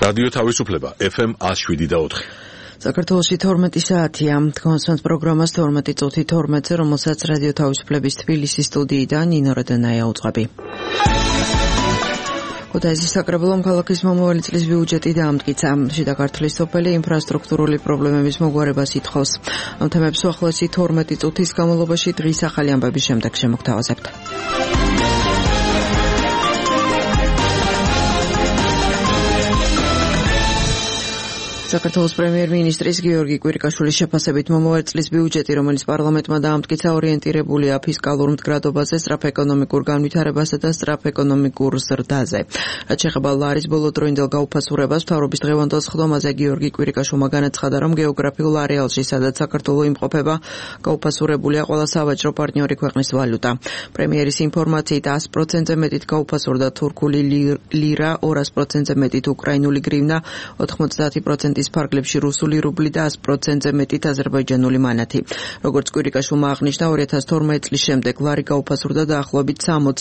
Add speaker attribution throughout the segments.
Speaker 1: რადიო თავისუფლება FM 107.4.
Speaker 2: საქართველოში 12 საათია. თქვენს პროგრამას 12 წუთი 12-ზე, რომელსაც რადიო თავისუფლების თბილისის სტუდიიდან ნინო როდენაია უძღვები. ქუთაისის საკრებულომ ქალაქის მომავალი წლის ბიუჯეტი დაამტკიცა. შიდა ქართლის სოფელი ინფრასტრუქტურული პრობლემების მოგვარებას ითხოვს. ამ თემებს უახლოესი 12 წუთის განმავლობაში დღის ახალი ამბების შემდეგ შემოგთავაზებთ. საქართველოს პრემიერ-მინისტრის გიორგი კვირიკაშვილის შეფასებით მომავალ წლის ბიუჯეტი, რომელიც პარლამენტმა დაამტკიცა, ორიენტირებულია ფისკალურ მდგრადობაზე, სწრაფ ეკონომიკურ განვითარებასა და სწრაფ ეკონომიკურ ზრდაზე. რაც შეეხება ლარის ბოლოდროინდელ გაუფასურებას, მთავრობის დღევანდელ სხდომაზე გიორგი კვირიკაშვილმა განაცხადა, რომ გეოგრაფიულ არეალში, სადაც საქართველო იმყოფება, გაუფასურებულია ყველა სავაჭრო პარტნიორი ქვეყნის ვალუტა. პრემიერის ინფორმაციით 100%-ზე მეტით გაუფასურდა თურქული ლირა, 200%-ზე მეტით უკრაინული გრივნა, 90% ფარგლებში რუსული რუბლი და 100%-ზე მეტით აზერბაიჯანული მანათი. როგორც კვირიკაშვილმა აღნიშნა, 2012 წლის შემდეგ ლარი გაუფასურდა დაახლოებით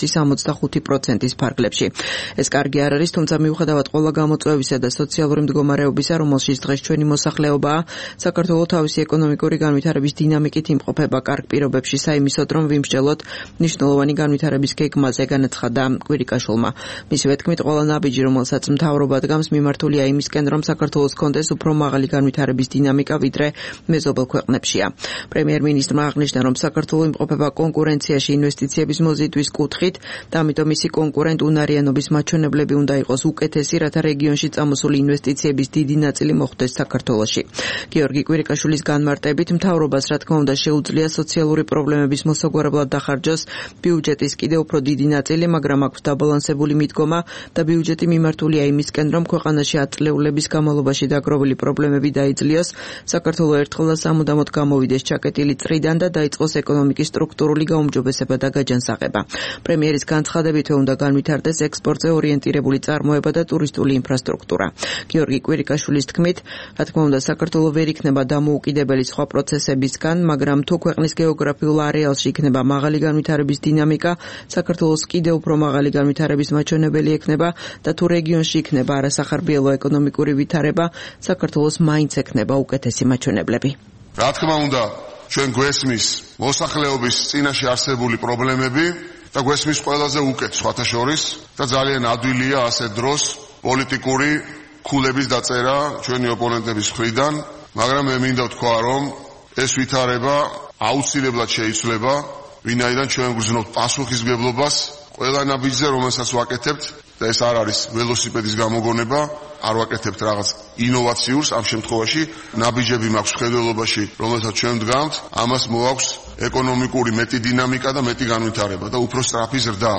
Speaker 2: 60-65% ფარგლებში. ეს კარგი არ არის, თუმცა მიუხედავად ყველა გამოწვევისა და სოციალური მდგომარეობისა, რომელშიც დღეს ჩვენი მოსახლეობაა, საქართველო თავისი ეკონომიკური განვითარების დინამიკით იმყოფება კარგ პირობებში საიმისოდ, რომ ვიმსჯელოთ მნიშვნელოვანი განვითარების გეგმაზე, განაცხადა კვირიკაშვილმა. მისივე თქმით, ყველა ნაბიჯი, რომელსაც მთავრობა დგამს, მიმართულია იმისკენ, რომ საქართველოს კონდეს უფრო მაღალი განვითარების დინამიკა, ვიდრე მეზობელ ქვეყნებშია. პრემიერ-მინისტრმა აღნიშნა, რომ საქართველო იმყოფება კონკურენციაში ინვესტიციების მოზიდვის კუთხით და ამიტომ მისი კონკურენტ უნარიანობის მაჩვენებლები უნდა იყოს უკეთესი, რათა რეგიონში წამოსული ინვესტიციების დიდი ნაწილი მოხვდეს საქართველოში. გიორგი კვირიკაშვილის განმარტებით, მთავრობას რა თქმა უნდა შეუძლია სოციალური პრობლემების მოსაგვარებლად დახარჯოს ბიუჯეტის კიდევ უფრო დიდი ნაწილი, მაგრამ აქვს დაბალანსებული მიდგომა და ბიუჯეტი მიმართულია იმისკენ, რომ ქვეყანაში ათწლეულების განმავლობაში დაგროვილი პრობლემები დაიძლიოს, საქართველო ერთხელ და სამუდამოდ გამოვიდეს ჩაკეტილი წრიდან და დაიწყოს ეკონომიკის სტრუქტურული გაუმჯობესება და გაჯანსაღება. პრემიერის განცხადებითვე უნდა განვითარდეს ექსპორტზე ორიენტირებული წარმოება და ტურისტული ინფრასტრუქტურა. გიორგი კვირიკაშვილის თქმით, რა თქმა უნდა, საქართველო ვერ იქნება დამოუკიდებელი სხვა პროცესებისგან, მაგრამ თუ ქვეყნის გეოგრაფიულ არეალში იქნება მაღალი განვითარების დინამიკა, საქართველოს კიდევ უფრო მაღალი განვითარების მაჩვენებელი ექნება და თუ რეგიონში იქნება არასახარბიელო ეკონომიკური ვითარება, საქართველოს მაინც ექნება უკეთესი მაჩვენებლები.
Speaker 3: რა თქმა უნდა, ჩვენ გვესმის მოსახლეობის წინაშე არსებული პრობლემები და გვესმის ყველაზე უკეთ სხვათა შორის და ძალიან ადვილია ასეთ დროს პოლიტიკური ქულების დაწერა ჩვენი ოპონენტების მხრიდან, მაგრამ მე მინდა ვთქვა, რომ ეს ვითარება აუცილებლად შეიცვლება, ვინაიდან ჩვენ გვგზნობთ პასუხისმგებლობას ყველა ნაბიჯზე, რომელსაც ვაკეთებთ და ეს არ არის ველოსიპედის გამოგონება, არ ვაკეთებთ რაღაც ინოვაციურს, ამ შემთხვევაში ნაბიჯები მაქვს ხედველობაში, რომელსაც ჩვენ ვდგამთ, ამას მოაქვს ეკონომიკური მეტი დინამიკა და მეტი განვითარება და უფრო სწრაფი ზრდა.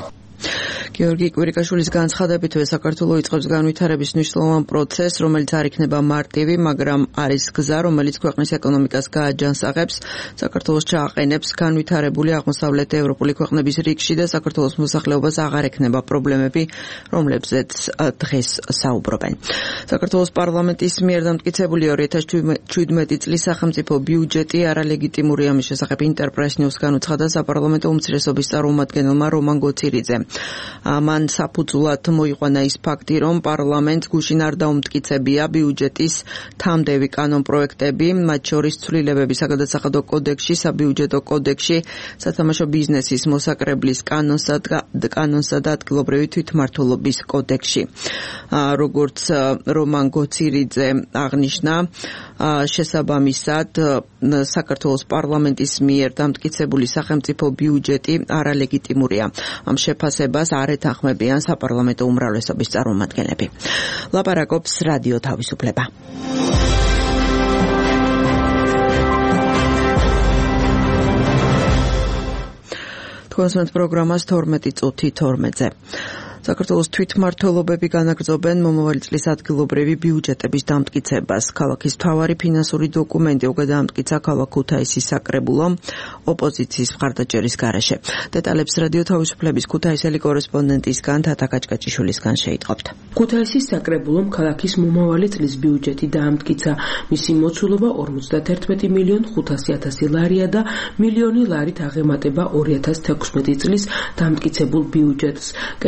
Speaker 2: გიორგი კვირიკაშვილის განცხადებითვე საქართველო იწყებს განვითარების მნიშვნელოვან პროცესს, რომელიც არ იქნება მარტივი, მაგრამ არის გზა, რომელიც ქვეყნის ეკონომიკას გააჯანსაღებს, საქართველოს ჩააყენებს განვითარებული აღმოსავლეთ ევროპული ქვეყნების რიგში და საქართველოს მოსახლეობას აღარ ექნება პრობლემები, რომლებზეც დღეს საუბრობენ. საქართველოს პარლამენტის მიერ დამტკიცებული 2017 წლის სახელმწიფო ბიუჯეტი არალეგიტიმურია, ამის შესახებ ინტერპრეს ნიუს განუცხადა საპარლამენტო უმცირესობის წარმომადგენელმა რომან გოცირიძემ. მან საფუძვლად მოიყვანა ის ფაქტი, რომ პარლამენტს გუშინ არ დაუმტკიცებია ბიუჯეტის თამდევი კანონპროექტები, მათ შორის ცვლილებები საგადასახადო კოდექსში, საბიუჯეტო კოდექსში, სათამაშო ბიზნესის მოსაკრებლის კანონსა და ადგილობრივი თვითმმართველობის კოდექსში. როგორც რომან გოცირიძე აღნიშნა, შესაბამისად საქართველოს პარლამენტის მიერ დამტკიცებული სახელმწიფო ბიუჯეტი არალეგიტიმურია. ამ შეფასებას არ ეთანხმებიან საპარლამენტო უმრავლესობის წარმომადგენლები. ლაპარაკობს რადიო თავისუფლება. თქვენს პროგრამას 12 წუთი 12-ზე. საქართველოს თვითმმართველობები განაგრძობენ მომავალი წლის ადგილობრივი ბიუჯეტების დამტკიცებას. ქალაქის მთავარი ფინანსური დოკუმენტი უკვე დაამტკიცა ქალაქ ქუთაისის საკრებულომ ოპოზიციის მხარდაჭერის გარეშე. დეტალებს რადიო თავისუფლების ქუთაისელი კორესპონდენტისგან თათა კაჭკაჭიშვილისგან შეიტყობთ.
Speaker 4: ქუთაისის საკრებულომ ქალაქის მომავალი წლის ბიუჯეტი დაამტკიცა. მისი მოცულობა 51,500,000 ლარია და 1,000,000 ლარით აღემატება 2016 წლის დამტკიცებულ ბიუჯეტს. კენჭისყრაში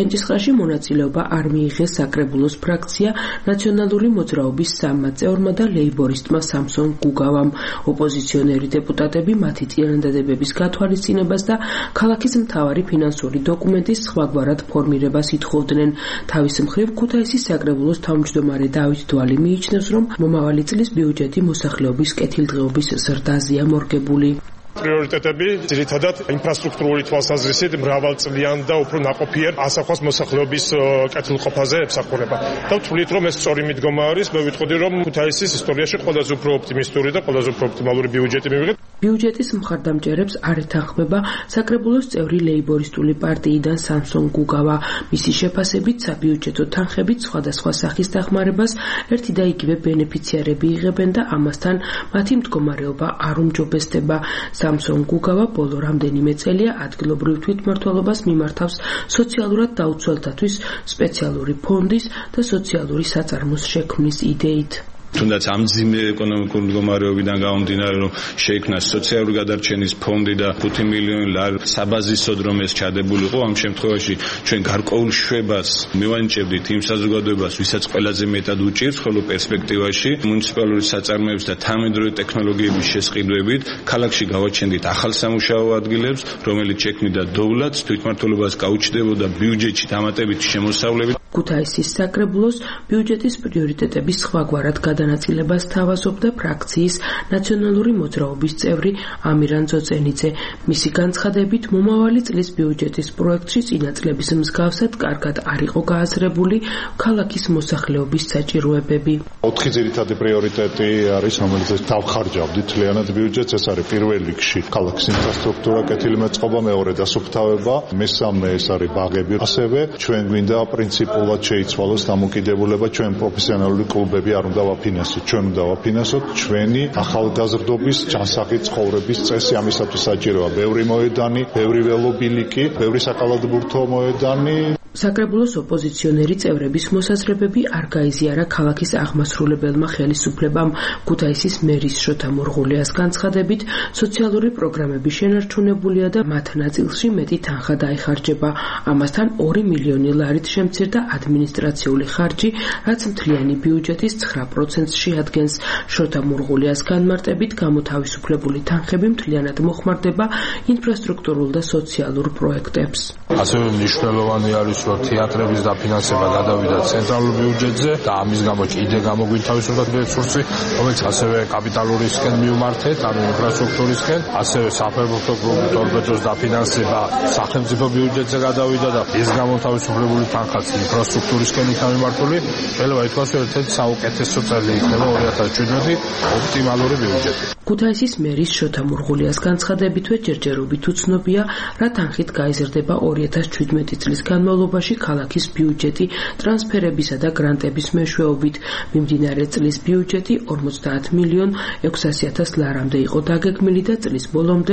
Speaker 4: კითხვაში მონაწილეობა არ მიიღეს საკრებულოს ფრაქცია ნაციონალური მოძრაობის 3 წევრმა და ლეიბორისტმა სამსონ გუგავამ. ოპოზიციონერი დეპუტატები მათი წინადადებების გათვალისწინებას და ქალაქის მთავარი ფინანსური დოკუმენტის სხვაგვარად ფორმირებას ითხოვდნენ. თავის მხრივ ქუთაისის საკრებულოს თავმჯდომარე დავით დვალი მიიჩნევს, რომ მომავალი წლის ბიუჯეტი მოსახლეობის კეთილდღეობის ზრდაზეა მორგებული.
Speaker 5: პრიორიტეტები ძირითადად ინფრასტრუქტურული თვალსაზრისით მრავალწლიან და უფრო ნაყოფიერ ასახავს მოსახლეობის კეთილყოფაზე ემსახურება. და ვთვლით, რომ ეს სწორი მიდგომა არის, მე ვიტყოდი, რომ ქუთაისის ისტორიაში ყველაზე უფრო ოპტიმისტური და ყველაზე უფრო ოპტიმალური ბიუჯეტი მივიღეთ.
Speaker 4: ბიუჯეტის მხარდამჭერებს არ ეთანხმება საკრებულოს წევრი ლეიბორისტული პარტიიდან სამსონ გუგავა. მისი შეფასებით, საბიუჯეტო თანხებით სხვადასხვა სახის დახმარებას ერთი და იგივე ბენეფიციარები იღებენ და ამასთან მათი მდგომარეობა არ უმჯობესდება. სამსონ გუგავა ბოლო რამდენიმე წელია ადგილობრივ თვითმმართველობას მიმართავს სოციალურად დაუცველთათვის სპეციალური ფონდის და სოციალური საწარმოს შექმნის იდეით.
Speaker 6: თუნდაც ამ ძიმე ეკონომიკური მდგომარეობიდან გამომდინარე, რომ შეიქმნა სოციალური გადარჩენის ფონდი და 5 მილიონი ლარი საბაზისოდ რომ ეს ჩადებულიყო, ამ შემთხვევაში ჩვენ გარკვეულ შვებას მივანიჭებდით იმ საზოგადოებას, ვისაც ყველაზე მეტად უჭირს, ხოლო პერსპექტივაში მუნიციპალური საწარმოების და თანამედროვე ტექნოლოგიების შესყიდვებით ქალაქში გავაჩენდით ახალ სამუშაო ადგილებს, რომელიც შექმნიდა დოვლათს, თვითმმართველობას გაუჩნდებოდა ბიუჯეტში დამატებითი შემოსავლებით.
Speaker 4: ქუთაისის საკრებულოს ბიუჯეტის პრიორიტეტების სხვაგვარად გადანაწილებას თავაზობდა ფრაქციის ნაციონალური მოძრაობის წევრი ამირან ძოწენიძე. მისი განცხადებით, მომავალი წლის ბიუჯეტის პროექტში წინა წლების მსგავსად კარგად არ იყო გააზრებული ქალაქის მოსახლეობის საჭიროებები.
Speaker 7: 4 ძირითადი პრიორიტეტი არის, რომელიც დავხარჯავდით თლიანად ბიუჯეტს. ეს არის პირველ რიგში ქალაქის ინფრასტრუქტურა, კეთილმოწყობა, მეორე დასუფთავება, მესამე ეს არის ბაღები. ასევე ჩვენ გვინდა პრინციპულად შეიცვალოს დამოკიდებულება, ჩვენ პროფესიონალური კლუბები არ უნდა ვაფინანსოთ, ჩვენ უნდა ვაფინანსოთ ჩვენი ახალგაზრდობის ჯანსაღი ცხოვრების წესი. ამისათვის საჭიროა ბევრი მოედანი, ბევრი ველობილიკი, ბევრი საკალათბურთო მოედანი.
Speaker 4: საკრებულოს ოპოზიციონერი წევრების მოსაზრებები არ გაიზიარა ქალაქის აღმასრულებელმა ხელისუფლებამ. ქუთაისის მერის შოთა მურღულიას განცხადებით, სოციალური პროგრამები შენარჩუნებულია და მათ ნაწილში მეტი თანხა დაიხარჯება. ამასთან 2 მილიონი ლარით შემცირდა ადმინისტრაციული ხარჯი, რაც მთლიანი ბიუჯეტის 9%-ს შეადგენს. შოთა მურღულიას განმარტებით, გამოთავისუფლებული თანხები მთლიანად მოხმარდება ინფრასტრუქტურულ და სოციალურ პროექტებს.
Speaker 8: ასევე მნიშვნელოვანი არის, რომ თეატრების დაფინანსება გადავიდა ცენტრალურ ბიუჯეტზე და ამის გამო კიდე გამოგვითავისუფლდა რესურსი, რომელიც ასევე კაპიტალურისკენ მივმართეთ, ანუ ინფრასტრუქტურისკენ, ასევე საფეხბურთო კლუბ ტორპედოს დაფინანსება სახელმწიფო ბიუჯეტზე გადავიდა და ეს გამოთავისუფლებული თანხაც ინფრასტრუქტურისკენ იქნა მიმართული. შეიძლება ითქვას, რომ ერთ-ერთი საუკეთესო წელი იქნება 2017 ოპტიმალური ბიუჯეტი.
Speaker 4: ქუთაისის მერის შოთა მურღულიას განცხადებითვე ჯერჯერობით უცნობია, რა თანხით გაიზრდება 2017 წლის განმავლობაში ქალაქის ბიუჯეტი ტრანსფერებისა და გრანტების მეშვეობით. მიმდინარე წლის ბიუჯეტი 50 მილიონ 600,000 ლარამდე იყო დაგეგმილი და წლის ბოლომდე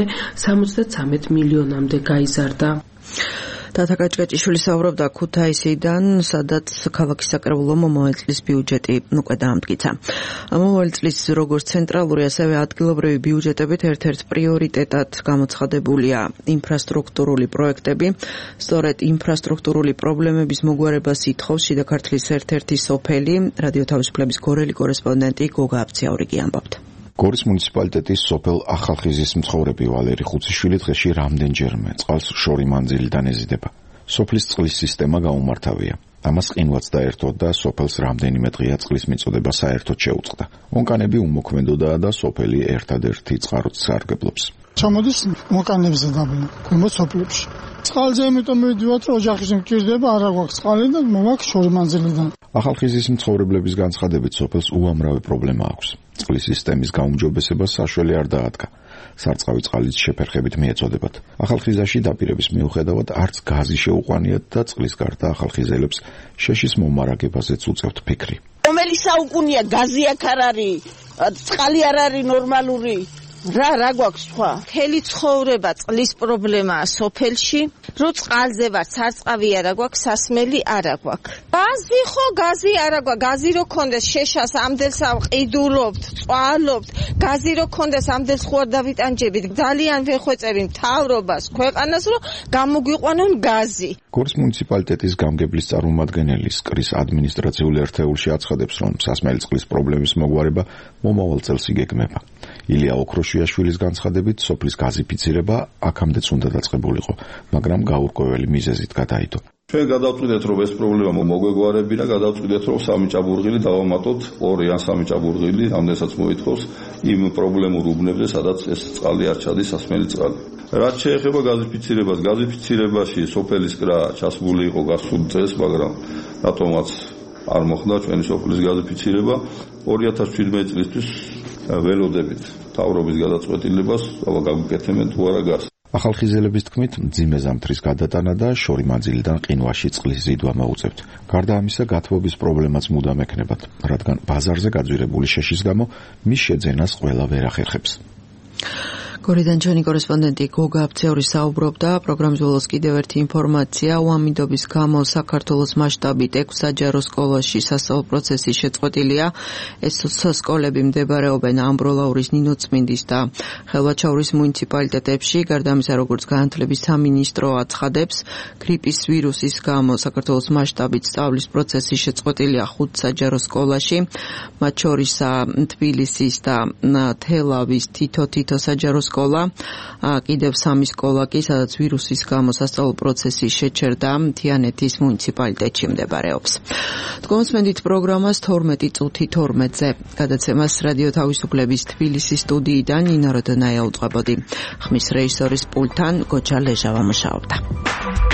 Speaker 4: 73 მილიონამდე გაიზარდა.
Speaker 2: თათა კაჭკაჭიშვილი საუბრობდა ქუთაისიდან, სადაც ქალაქის საკრებულო მომავალი წლის ბიუჯეტი უკვე დაამტკიცა. მომავალი წლის როგორც ცენტრალური, ასევე ადგილობრივი ბიუჯეტებით ერთ-ერთ პრიორიტეტად გამოცხადებულია ინფრასტრუქტურული პროექტები. სწორედ ინფრასტრუქტურული პრობლემების მოგვარებას ითხოვს შიდა ქართლის ერთ-ერთი სოფელი, რადიო თავისუფლების გორელი კორესპონდენტი გოგა აბციაურიგი ამბობთ.
Speaker 9: გორის მუნიციპალიტეტის სოფელ ახალხიზის მცხოვრები ვალერი ხუციშვილი დღეში რამდენჯერმე წყალს შორი მანძილიდან ეზიდება. სოფლის წყლის სისტემა გაუმართავია. ამას ყინვაც დაერთო და სოფელს რამდენიმე დღეა წყლის მიწოდება საერთოდ შეუწყდა. ონკანები უმოქმედოდაა და სოფელი ერთადერთი წყაროც სარგებლობს.
Speaker 10: ჩამოდის ონკანებზე დაბლა, ქვემოთ სოფლებში. წყალზე იმიტომ მივიდივართ, რომ ოჯახის მჭირდება, არა გვაქვს წყალი და მოვაქვს შორი მანძილიდან.
Speaker 9: ახალხიზის მცხოვრებლების განცხადებით სოფელს უამრავი პრობლემა აქვს. წყლის სისტემის გაუმჯობესება საშველი არ დაადგა. სარწყავი წყალით შეფერხებით მიეწოდებათ. ახალხიზაში დაპირების მიუხედავად არც გაზი შეუყვანიათ და წყლის გარდა ახალხიზელებს შეშის მომარაგებაზეც უწევთ ფიქრი.
Speaker 11: რომელი საუკუნეა გაზი აქ არ არის, წყალი არ არის ნორმალური. რა გვაქვს სხვა? მთელი ცხოვრება წყლის პრობლემაა სოფელში. რო წყალზე ვარ, სარწყავი არა გვაქვს, სასმელი არა გვაქვს. გაზი ხო, გაზი არა გვაქვს. გაზი რო კონდეს შეშას ამდელს ყიდულობთ, წვალობთ. გაზი რო კონდეს ამდელს ხო არ დავიტანჯებით. ძალიან ვეხვეწები მთავრობას, ქვეყანას, რომ გამოგვიყვანონ გაზი.
Speaker 9: გორის მუნიციპალიტეტის გამგებლის წარმომადგენელი სკრის ადმინისტრაციულ ერთეულში აცხადებს, რომ სასმელი წყლის პრობლემის მოგვარება მომავალ წელს იგეგმება. ილია ოქროშიაშვილის განცხადებით, სოფლის გაზიფიცირება აქამდეც უნდა დაწყებულიყო, მაგრამ გაურკვეველი მიზეზით გადაიდო.
Speaker 12: ჩვენ გადავწყვიტეთ, რომ ეს პრობლემა მოგვეგვარებინა, გადავწყვიტეთ, რომ სამი ჭაბურღილი დავამატოთ, 2 ან 3 ჭაბურღილი, ამდენსაც მოითხოვს იმ პრობლემურ უბნებზე, სადაც ეს წყალი არ ჩადის, სასმელი წყალი. რაც შეეხება გაზიფიცირებას, გაზიფიცირებაში სოფელის კრა ჩასმული იყო გასულ წელს, მაგრამ რატომაც არ მოხდა ჩვენი სოფლის გაზიფიცირება 2017 წლისთვის ველოდებით თავრობის გადაწყვეტილებას, აბა გავუკეთებენ თუ არა გას.
Speaker 9: ახალხიზელების თქმით, მძიმე ზამთრის გადატანა და შორი მანძილიდან ყინვაში წყლის ზიდვა მოუწევთ. გარდა ამისა, გათბობის პრობლემაც მუდამ ექნებათ, რადგან ბაზარზე გაძვირებული შეშის გამო მის შეძენას ყველა ვერ ახერხებს.
Speaker 2: გორიდან ჩვენი კორესპონდენტი გოგა აფცეური საუბრობდა. პროგრამის ბოლოს კიდევ ერთი ინფორმაცია. უამიდობის გამო საქართველოს მასშტაბით 6 საჯარო სკოლაში სასწავლო პროცესი შეწყვეტილია. ეს სკოლები მდებარეობენ ამბროლაურის, ნინოწმინდის და ხელვაჩაურის მუნიციპალიტეტებში. გარდა ამისა, როგორც განათლების სამინისტრო აცხადებს, გრიპის ვირუსის გამო საქართველოს მასშტაბით სწავლის პროცესი შეწყვეტილია 5 საჯარო სკოლაში, მათ შორისაა თბილისის და თელავის თითო საჯარო სკოლა, კიდევ 3 სკოლა კი, სადაც ვირუსის გამო სასწავლო პროცესი შეჩერდა, თიანეთის მუნიციპალიტეტში მდებარეობს. თქვენსმენდით პროგრამას 12:12-ზე. გადაცემას რადიო თავისუფლების თბილისის სტუდიიდან ნინა როდონაია უწყებოდი. ხმის რეჟისორის პულტთან გოჩა ლეჟავა მუშაობდა.